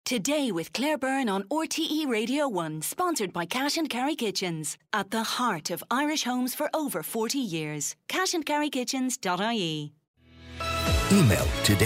Today with Claire Byrne on RTE Radio 1, sponsored by Cash and Carry Kitchens. At the heart of Irish homes for over 40 years. cashandcarrykitchens.ie. Email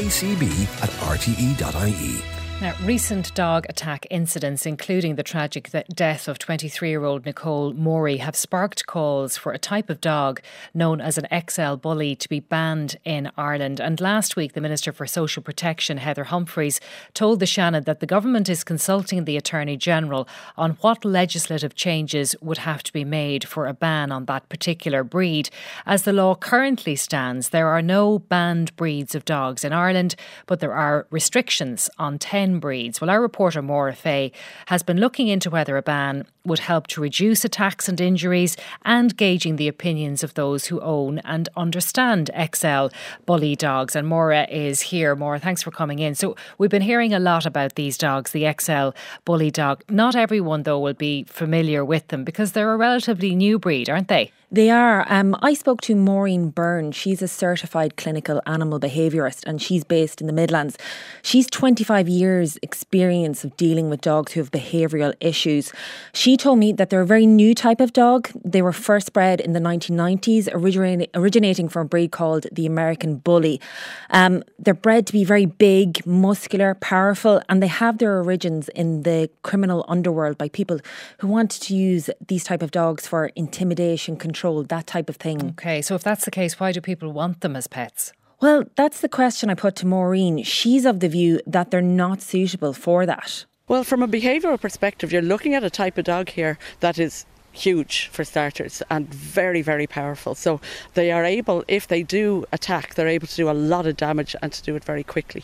todaycb@rte.ie. Now, recent dog attack incidents, including the tragic death of 23-year-old Nicole Morey, have sparked calls for a type of dog known as an XL bully to be banned in Ireland. And last week, the Minister for Social Protection, Heather Humphreys, told the Shannon that the government is consulting the Attorney-General on what legislative changes would have to be made for a ban on that particular breed. As the law currently stands, there are no banned breeds of dogs in Ireland, but there are restrictions on 10 breeds. Well, our reporter Maura Fay has been looking into whether a ban would help to reduce attacks and injuries and gauging the opinions of those who own and understand XL bully dogs. And Maura is here. Maura, thanks for coming in. So we've been hearing a lot about these dogs, the XL bully dog. Not everyone, though, will be familiar with them because they're a relatively new breed, aren't they? They are. I spoke to Maureen Byrne. She's a certified clinical animal behaviourist and she's based in the Midlands. She's 25 years experience of dealing with dogs who have behavioural issues. She told me that they're a very new type of dog. They were first bred in the 1990s, originating from a breed called the American Bully. They're bred to be very big, muscular, powerful, and they have their origins in the criminal underworld by people who wanted to use these type of dogs for intimidation, control, that type of thing. Okay, so if that's the case, why do people want them as pets? Well, that's the question I put to Maureen. She's of the view that they're not suitable for that. Well, from a behavioural perspective, you're looking at a type of dog here that is huge for starters and very, very powerful. So they are able, if they do attack, they're able to do a lot of damage and to do it very quickly.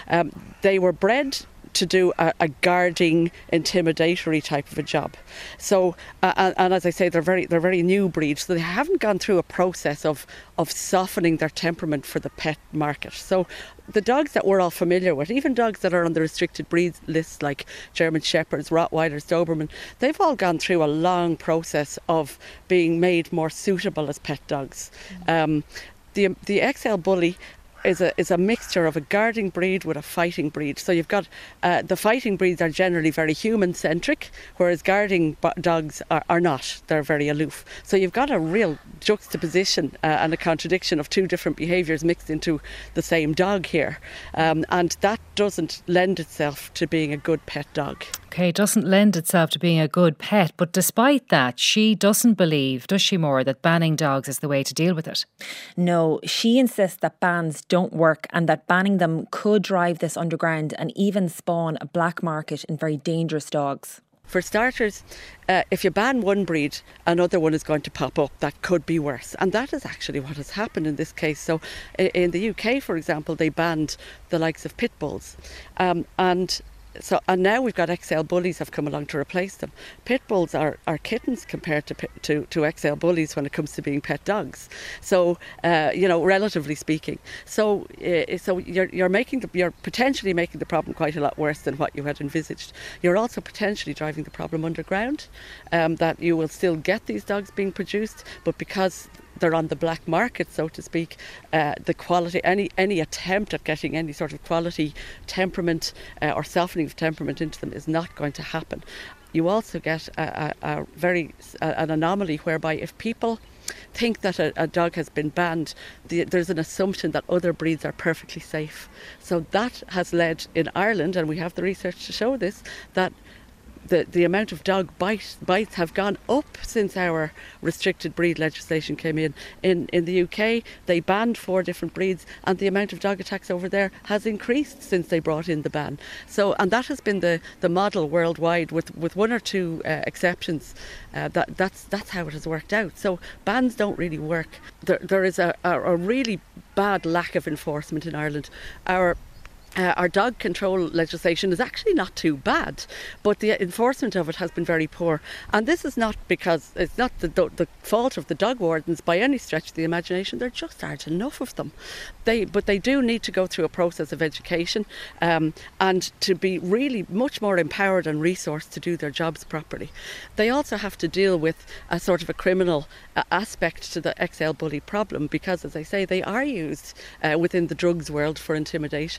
They were bred to do a guarding, intimidatory type of a job. So, and as I say, they're very new breeds. So they haven't gone through a process of softening their temperament for the pet market. So the dogs that we're all familiar with, even dogs that are on the restricted breeds list like German Shepherds, Rottweilers, Doberman, they've all gone through a long process of being made more suitable as pet dogs. The XL Bully is a mixture of a guarding breed with a fighting breed. So you've got the fighting breeds are generally very human-centric, whereas guarding dogs are not. They're very aloof. So you've got a real juxtaposition and a contradiction of two different behaviours mixed into the same dog here. And that doesn't lend itself to being a good pet dog. Okay, it doesn't lend itself to being a good pet. But despite that, she doesn't believe, does she, Maura, that banning dogs is the way to deal with it? No, she insists that bans don't work and that banning them could drive this underground and even spawn a black market in very dangerous dogs. For starters, if you ban one breed, another one is going to pop up that could be worse. And that is actually what has happened in this case. So in the UK, for example, they banned the likes of pit bulls. And now we've got XL bullies have come along to replace them. Pit bulls are kittens compared to XL bullies when it comes to being pet dogs. So relatively speaking. So you're potentially making the problem quite a lot worse than what you had envisaged. You're also potentially driving the problem underground. That you will still get these dogs being produced, but because they're on the black market, so to speak, the quality, any attempt at getting any sort of quality temperament or softening of temperament into them is not going to happen. You also get an anomaly whereby if people think that a dog has been banned, there's an assumption that other breeds are perfectly safe. So that has led in Ireland, and we have the research to show this, that the amount of dog bites have gone up since our restricted breed legislation came in. In the UK, they banned 4 different breeds, and the amount of dog attacks over there has increased since they brought in the ban. So, and that has been the model worldwide, with one or two exceptions. That's how it has worked out. So bans don't really work. There is a really bad lack of enforcement in Ireland. Our dog control legislation is actually not too bad, but the enforcement of it has been very poor. And this is not because it's not the fault of the dog wardens by any stretch of the imagination. There just aren't enough of them. But they do need to go through a process of education and to be really much more empowered and resourced to do their jobs properly. They also have to deal with a sort of a criminal aspect to the XL bully problem because, as I say, they are used within the drugs world for intimidation.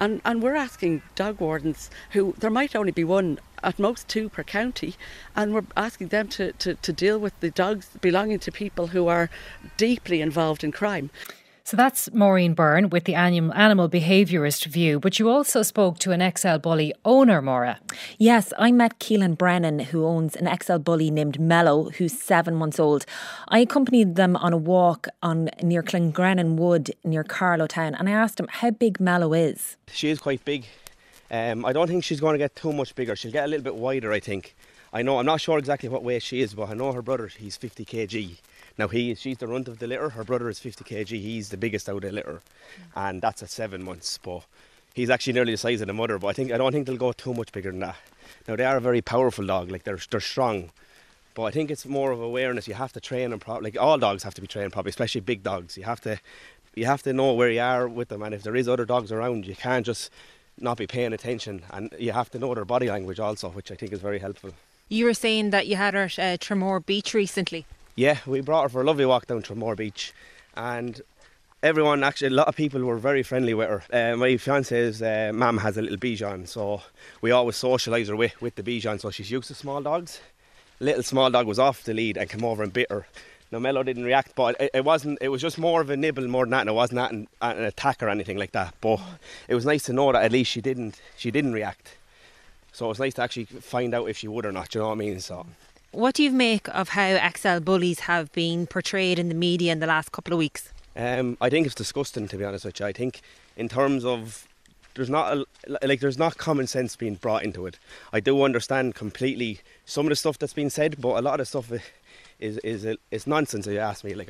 And we're asking dog wardens, who there might only be one, at most two per county, and we're asking them to deal with the dogs belonging to people who are deeply involved in crime. So that's Maureen Byrne with the animal behaviourist view. But you also spoke to an XL Bully owner, Maura. Yes, I met Keelan Brennan, who owns an XL Bully named Mellow, who's 7 months old. I accompanied them on a walk near Clongrennan Wood near Carlow Town, and I asked him how big Mellow is. She is quite big. I don't think she's going to get too much bigger. She'll get a little bit wider, I think. I'm not sure exactly what weight she is, but I know her brother, he's 50 kg. Now she's the runt of the litter. Her brother is 50 kg. He's the biggest out of the litter, and that's at 7 months. But he's actually nearly the size of the mother. But I don't think they'll go too much bigger than that. Now they are a very powerful dog. Like they're strong, but I think it's more of awareness. You have to train them properly. Like all dogs have to be trained properly, especially big dogs. You have to know where you are with them, and if there is other dogs around, you can't just not be paying attention. And you have to know their body language also, which I think is very helpful. You were saying that you had her at Tramore Beach recently. Yeah, we brought her for a lovely walk down Tramore Beach, and everyone, actually a lot of people were very friendly with her. My fiance's mum has a little Bichon, so we always socialise her with the Bichon, so she's used to small dogs. Little small dog was off the lead and came over and bit her. Now Mellow didn't react, but it was just more of a nibble more than that, and it wasn't an attack or anything like that. But it was nice to know that at least she didn't react. So it was nice to actually find out if she would or not, you know what I mean? So. What do you make of how XL Bullies have been portrayed in the media in the last couple of weeks? I think it's disgusting, to be honest with you. I think in terms of there's not common sense being brought into it. I do understand completely some of the stuff that's been said, but a lot of the stuff is nonsense if you ask me. Like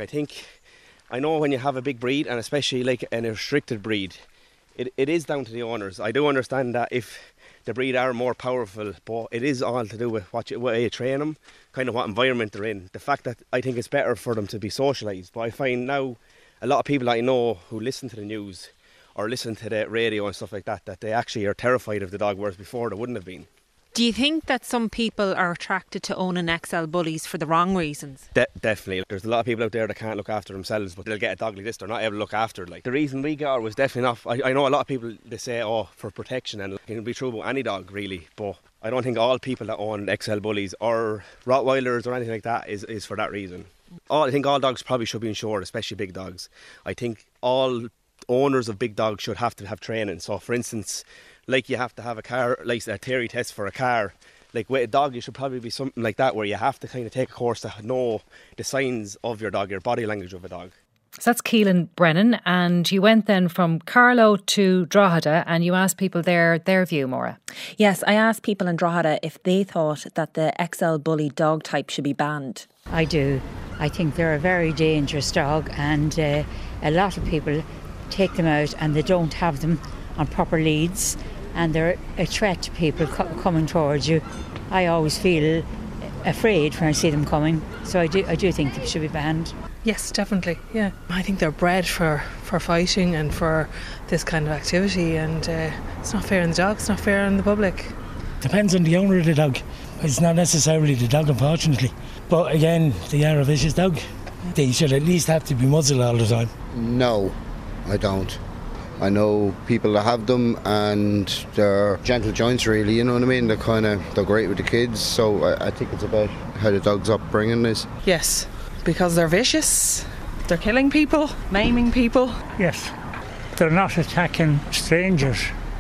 I know when you have a big breed, and especially like an restricted breed, it is down to the owners. I do understand that if the breed are more powerful, but it is all to do with what you train them, kind of what environment they're in. The fact that I think it's better for them to be socialised. But I find now a lot of people I know who listen to the news or listen to the radio and stuff like that, that they actually are terrified of the dog, whereas before they wouldn't have been. Do you think that some people are attracted to owning XL Bullies for the wrong reasons? Definitely. There's a lot of people out there that can't look after themselves, but they'll get a dog like this, they're not able to look after it. Like, the reason we got her was definitely not... I know a lot of people, they say, for protection, and it can be true about any dog, really, but I don't think all people that own XL Bullies or Rottweilers or anything like that is for that reason. I think all dogs probably should be insured, especially big dogs. I think all owners of big dogs should have to have training. So, for instance... like you have to have a car, like a theory test for a car. Like with a dog, you should probably be something like that, where you have to kind of take a course to know the signs of your dog, your body language of a dog. So that's Keelan Brennan, and you went then from Carlow to Drogheda and you asked people their view, Maura. Yes, I asked people in Drogheda if they thought that the XL Bully dog type should be banned. I do. I think they're a very dangerous dog, and a lot of people take them out and they don't have them on proper leads, and they're a threat to people coming towards you. I always feel afraid when I see them coming, so I do think they should be banned. Yes, definitely, yeah. I think they're bred for fighting and for this kind of activity, and it's not fair on the dog, it's not fair on the public. Depends on the owner of the dog. It's not necessarily the dog, unfortunately. But again, they are a vicious dog. They should at least have to be muzzled all the time. No, I don't. I know people that have them, and they're gentle joints, really, you know what I mean? They're great with the kids, so I think it's about how the dog's upbringing is. Yes, because they're vicious, they're killing people, maiming people. Yes, they're not attacking strangers,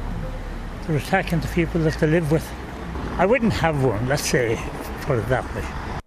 they're attacking the people that they live with. I wouldn't have one, let's say, put it that way.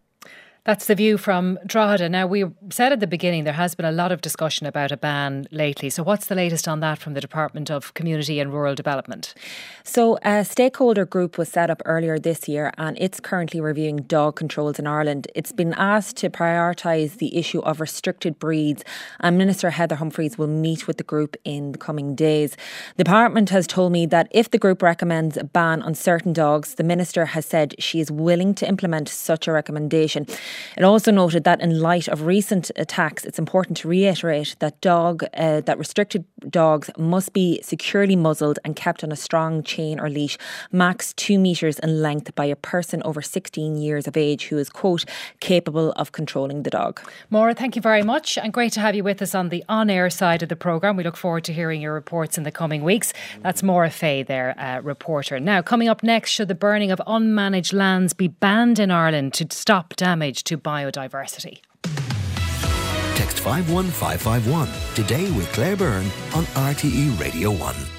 That's the view from Drogheda. Now, we said at the beginning there has been a lot of discussion about a ban lately. So what's the latest on that from the Department of Community and Rural Development? So a stakeholder group was set up earlier this year, and it's currently reviewing dog controls in Ireland. It's been asked to prioritise the issue of restricted breeds, and Minister Heather Humphreys will meet with the group in the coming days. The Department has told me that if the group recommends a ban on certain dogs, the Minister has said she is willing to implement such a recommendation. It also noted that in light of recent attacks, it's important to reiterate that restricted dogs must be securely muzzled and kept on a strong chain or leash, max 2 metres in length, by a person over 16 years of age who is, quote, capable of controlling the dog. Maura, thank you very much, and great to have you with us on the on-air side of the programme. We look forward to hearing your reports in the coming weeks. That's Maura Fay there, reporter. Now, coming up next, should the burning of unmanaged lands be banned in Ireland to stop damage to biodiversity? Text 51551 today with Claire Byrne on RTE Radio 1.